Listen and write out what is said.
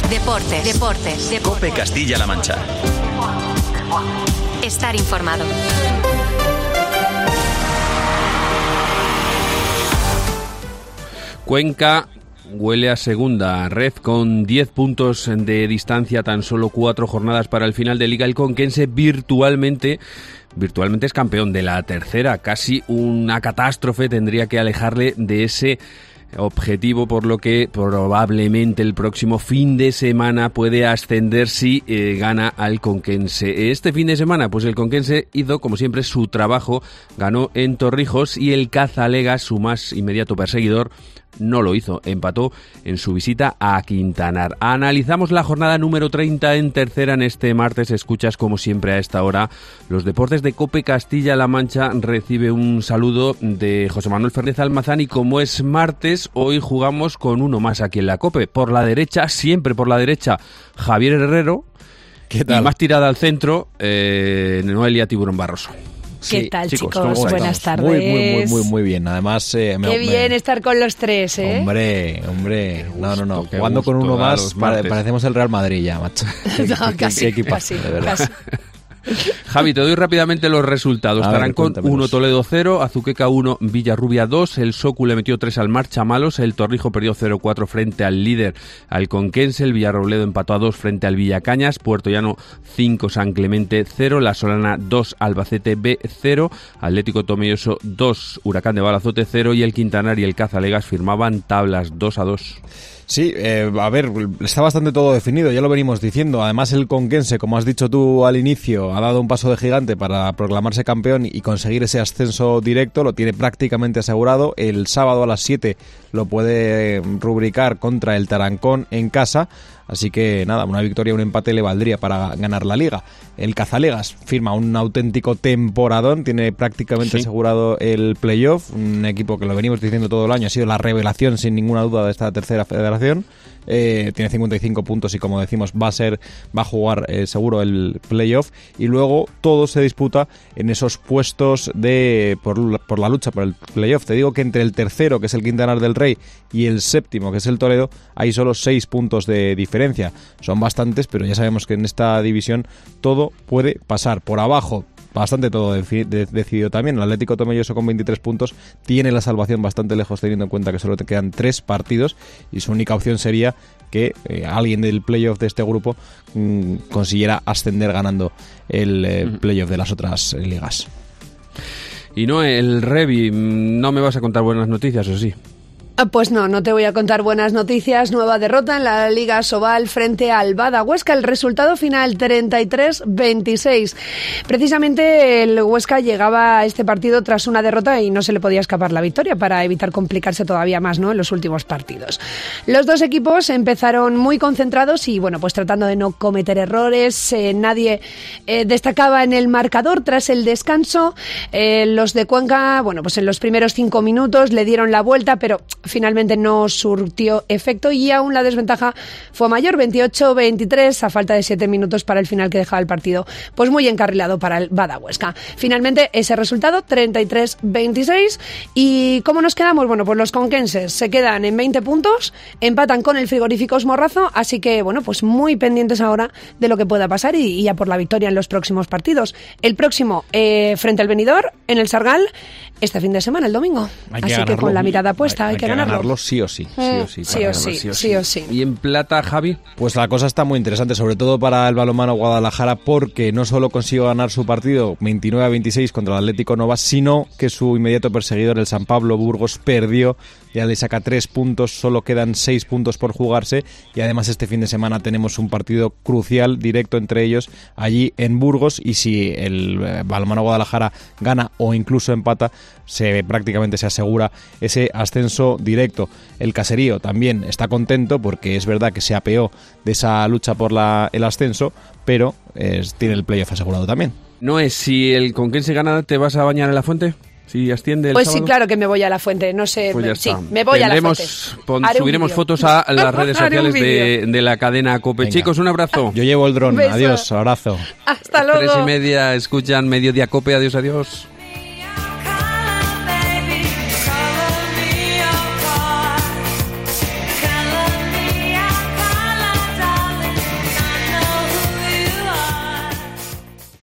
Deportes. COPE Castilla-La Mancha. Estar informado. Cuenca huele a segunda red con 10 puntos de distancia, tan solo 4 jornadas para el final de Liga. El conquense virtualmente es campeón de la tercera. Casi una catástrofe tendría que alejarle de ese objetivo, por lo que probablemente el próximo fin de semana puede ascender si gana al conquense. Este fin de semana, pues el conquense hizo, como siempre, su trabajo, ganó en Torrijos, y el Cazalegas, su más inmediato perseguidor, no lo hizo, empató en su visita a Quintanar. Analizamos la jornada número 30 en tercera en este martes. Escuchas, como siempre, a esta hora los deportes de COPE Castilla-La Mancha. Recibe un saludo de José Manuel Fernández Almazán, y como es martes, hoy jugamos con uno más aquí en la COPE. Por la derecha, siempre por la derecha, Javier Herrero. ¿Qué tal? Y más tirada al centro, Noelia Tiburón Barroso. ¿Qué Sí, tal, chicos? estamos? Buenas tardes. Muy bien. Además, Qué bien estar con los tres, ¿eh? Hombre. No. Jugando con uno más, parecemos el Real Madrid ya, macho. Casi, qué equipazo, de verdad. casi. Javi, te doy rápidamente los resultados. Tarancón 1, Toledo 0, Azuqueca 1, Villarrubia 2, el Socu le metió 3 al Marchamalos, el Torrijo perdió 0-4 frente al líder, al Conquense, el Villarrobledo empató a 2 frente al Villacañas, Puerto Llano 5, San Clemente 0, La Solana 2, Albacete B 0, Atlético Tomelloso 2, Huracán de Balazote 0, y el Quintanar y el Cazalegas firmaban tablas 2-2. Sí, a ver, está bastante todo definido, ya lo venimos diciendo. Además, el conquense, como has dicho tú al inicio, ha dado un paso de gigante para proclamarse campeón y conseguir ese ascenso directo. Lo tiene prácticamente asegurado. El sábado a las 7 lo puede rubricar contra el Tarancón en casa. Así que nada, una victoria, un empate le valdría para ganar la Liga. El Cazalegas firma un auténtico temporadón, tiene prácticamente asegurado el playoff, un equipo que lo venimos diciendo todo el año, ha sido la revelación sin ninguna duda de esta tercera federación. Tiene 55 puntos y, como decimos, va a jugar seguro el playoff, y luego todo se disputa en esos puestos por la lucha por el playoff. Te digo que entre el tercero, que es el Quintanar del Rey, y el séptimo, que es el Toledo, hay solo 6 puntos de diferencia. Son bastantes, pero ya sabemos que en esta división todo puede pasar. Por abajo, bastante todo decidido también. El Atlético Tomelloso con 23 puntos tiene la salvación bastante lejos, teniendo en cuenta que solo te quedan 3 partidos, y su única opción sería que alguien del playoff de este grupo consiguiera ascender ganando el playoff de las otras ligas. Y no, el Revi, no me vas a contar buenas noticias, ¿o sí? Pues no te voy a contar buenas noticias. Nueva derrota en la Liga Sobal frente al Bada Huesca. El resultado final 33-26. Precisamente el Huesca llegaba a este partido tras una derrota y no se le podía escapar la victoria para evitar complicarse todavía más, ¿no?, en los últimos partidos. Los dos equipos empezaron muy concentrados y, bueno, pues tratando de no cometer errores. Nadie destacaba en el marcador tras el descanso. Los de Cuenca, bueno, pues en los primeros 5 minutos le dieron la vuelta, pero finalmente no surtió efecto, y aún la desventaja fue mayor, 28-23, a falta de 7 minutos para el final, que dejaba el partido pues muy encarrilado para el Bada Huesca. Finalmente ese resultado, 33-26. ¿Y cómo nos quedamos? Bueno, pues los conquenses se quedan en 20 puntos, empatan con el Frigoríficos Morrazo, así que, bueno, pues muy pendientes ahora de lo que pueda pasar y ya por la victoria en los próximos partidos. El próximo frente al Benidorm en el Sargal este fin de semana, el domingo. Así que con la mirada puesta hay que ganarlo sí o sí. Sí o sí. ¿Y en plata, Javi? Pues la cosa está muy interesante, sobre todo para el balonmano Guadalajara, porque no solo consiguió ganar su partido 29-26 contra el Atlético Nova, sino que su inmediato perseguidor, el San Pablo Burgos, perdió. Ya le saca 3 puntos, solo quedan 6 puntos por jugarse, y además este fin de semana tenemos un partido crucial directo entre ellos allí en Burgos, y si el balonmano Guadalajara gana o incluso empata, prácticamente se asegura ese ascenso directo. El Caserío también está contento porque es verdad que se apeó de esa lucha por el ascenso, pero tiene el playoff asegurado también. No es, si el Conquense gana, ¿te vas a bañar en la fuente? Si asciende el pues sábado. Sí, claro que me voy a la fuente, no sé, pues sí, me voy a la fuente. Subiremos fotos a las redes sociales de la cadena COPE. Venga. Chicos, un abrazo. Yo llevo el dron, adiós, abrazo. Hasta luego. 3:30 escuchan Mediodía COPE, adiós.